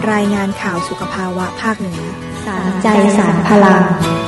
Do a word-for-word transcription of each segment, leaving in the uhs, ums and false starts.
รายงานข่าวสุขภาวะภาคเหนือสารใจสารพลัง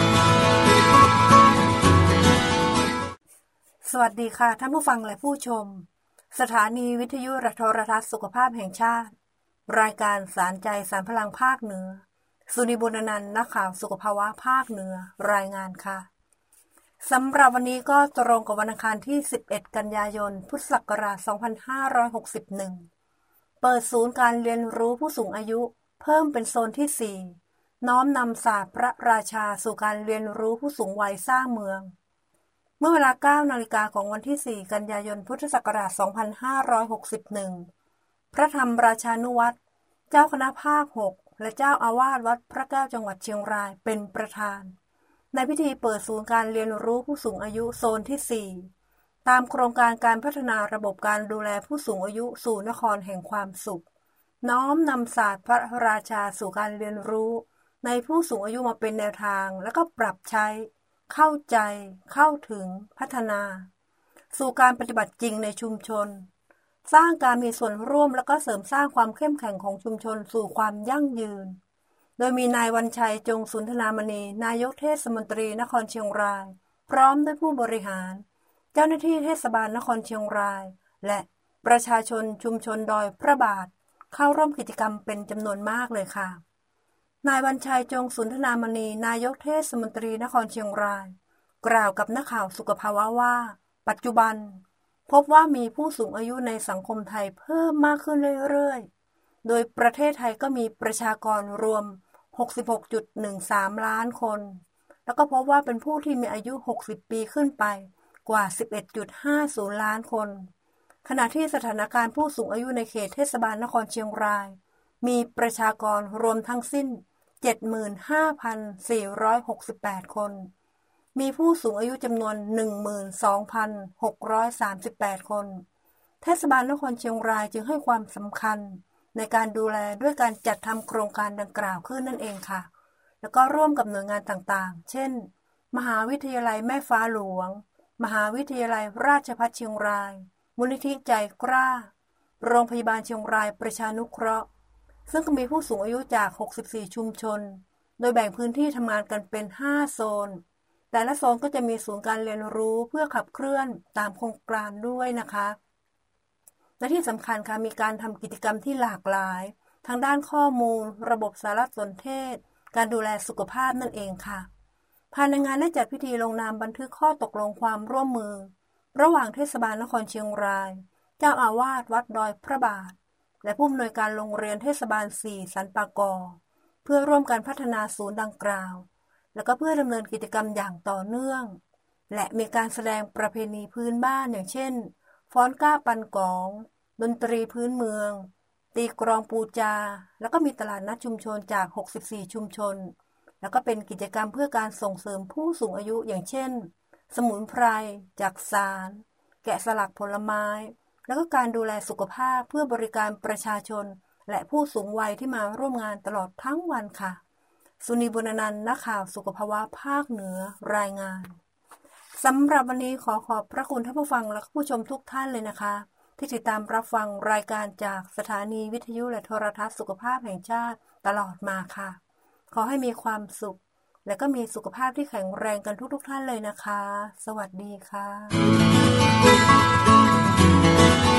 สวัสดีค่ะท่านผู้ฟังและผู้ชมสถานีวิทยุโทรทัศน์สุขภาพแห่งชาติรายการสารใจสารพลังภาคเหนือสุนิบุญนันท์นักข่าวสุขภาวะภาคเหนือรายงานค่ะสำหรับวันนี้ก็ตรงกับวันอังคารที่สิบเอ็ดกันยายนพุทธศักราชสองพันห้าร้อยหกสิบเอ็ดเปิดศูนย์การเรียนรู้ผู้สูงอายุเพิ่มเป็นโซนที่สี่น้อมนำศาสตร์พระราชาสู่การเรียนรู้ผู้สูงวัยสร้างเมืองเมื่อเวลา เก้านาฬิกาของวันที่สี่กันยายนพุทธศักราชสองพันห้าร้อยหกสิบเอ็ดพระธรรมราชานุวัตรเจ้าคณะภาคหกและเจ้าอาวาสวัดพระแก้วจังหวัดเชียงรายเป็นประธานในพิธีเปิดศูนย์การเรียนรู้ผู้สูงอายุโซนที่สี่ตามโครงการการพัฒนาระบบการดูแลผู้สูงอายุสู่นครแห่งความสุขน้อมนำศาสตร์พระราชาสู่การเรียนรู้ในผู้สูงอายุมาเป็นแนวทางและก็ปรับใช้เข้าใจเข้าถึงพัฒนาสู่การปฏิบัติจริงในชุมชนสร้างการมีส่วนร่วมและก็เสริมสร้างความเข้มแข็งของชุมชนสู่ความยั่งยืนโดยมีนายวันชัยจงสุนทรามณีนายกเทศมนตรีนครเชียงรายพร้อมด้วยผู้บริหารเจ้าหน้าที่เทศบาลนครเชียงรายและประชาชนชุมชนดอยพระบาทเข้าร่วมกิจกรรมเป็นจำนวนมากเลยค่ะนายวันชัยจงสุนทรามณีนายกเทศมนตรีนครเชียงรายกล่าวกับนักข่าวสุขภาวะว่าปัจจุบันพบว่ามีผู้สูงอายุในสังคมไทยเพิ่มมากขึ้นเรื่อยๆโดยประเทศไทยก็มีประชากรรวม หกสิบหกจุดหนึ่งสาม ล้านคนแล้วก็พบว่าเป็นผู้ที่มีอายุหกสิบปีขึ้นไปกว่า สิบเอ็ดจุดห้าศูนย์ ล้านคนขณะที่สถานการณ์ผู้สูงอายุในเขตเทศบาลนครเชียงรายมีประชากรรวมทั้งสิ้น เจ็ดหมื่นห้าพันสี่ร้อยหกสิบแปด คนมีผู้สูงอายุจำนวน หนึ่งหมื่นสองพันหกร้อยสามสิบแปด คนเทศบาลนครเชียงรายจึงให้ความสำคัญในการดูแลด้วยการจัดทำโครงการดังกล่าวขึ้นนั่นเองค่ะแล้วก็ร่วมกับหน่วยงานต่างๆเช่นมหาวิทยาลัยแม่ฟ้าหลวงมหาวิทยาลัยราชภัฏเชียงรายมูลนิธิใจกล้าโรงพยาบาลเชียงรายประชานุเคราะห์ซึ่งก็มีผู้สูงอายุจากหกสิบสี่ชุมชนโดยแบ่งพื้นที่ทำงานกันเป็นห้าโซนแต่ละโซนก็จะมีศูนย์การเรียนรู้เพื่อขับเคลื่อนตามโครงการด้วยนะคะและที่สำคัญค่ะมีการทำกิจกรรมที่หลากหลายทางด้านข้อมูลระบบสารสนเทศการดูแลสุขภาพนั่นเองค่ะภายในงานได้จัดพิธีลงนามบันทึกข้อตกลงความร่วมมือระหว่างเทศบาลนครเชียงรายเจ้าอาวาสวัดดอยพระบาทและผู้อำนวยการโรงเรียนเทศบาลสี่สันปากอเพื่อร่วมกันพัฒนาศูนย์ดังกล่าวแล้วก็เพื่อดำเนินกิจกรรมอย่างต่อเนื่องและมีการแสดงประเพณีพื้นบ้านอย่างเช่นฟ้อนก้าปันกองดนตรีพื้นเมืองตีกลองปูจาแล้วก็มีตลาดนัดชุมชนจากหกสิบสี่ชุมชนแล้วก็เป็นกิจกรรมเพื่อการส่งเสริมผู้สูงอายุอย่างเช่นสมุนไพรจักสานแกะสลักผลไม้แล้วก็การดูแลสุขภาพเพื่อบริการประชาชนและผู้สูงวัยที่มาร่วมงานตลอดทั้งวันค่ะสุนีบุญนันท์นักข่าวสุขภาวะภาคเหนือรายงานสำหรับวันนี้ขอขอบพระคุณท่านผู้ฟังและผู้ชมทุกท่านเลยนะคะที่ติดตามรับฟังรายการจากสถานีวิทยุและโทรทัศน์สุขภาพแห่งชาติตลอดมาค่ะขอให้มีความสุขและก็มีสุขภาพที่แข็งแรงกันทุกๆท่านเลยนะคะสวัสดีค่ะ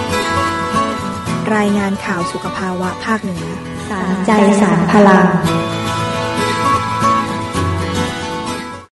รายงานข่าวสุขภาวะภาคเหนือสารใจสารพลัง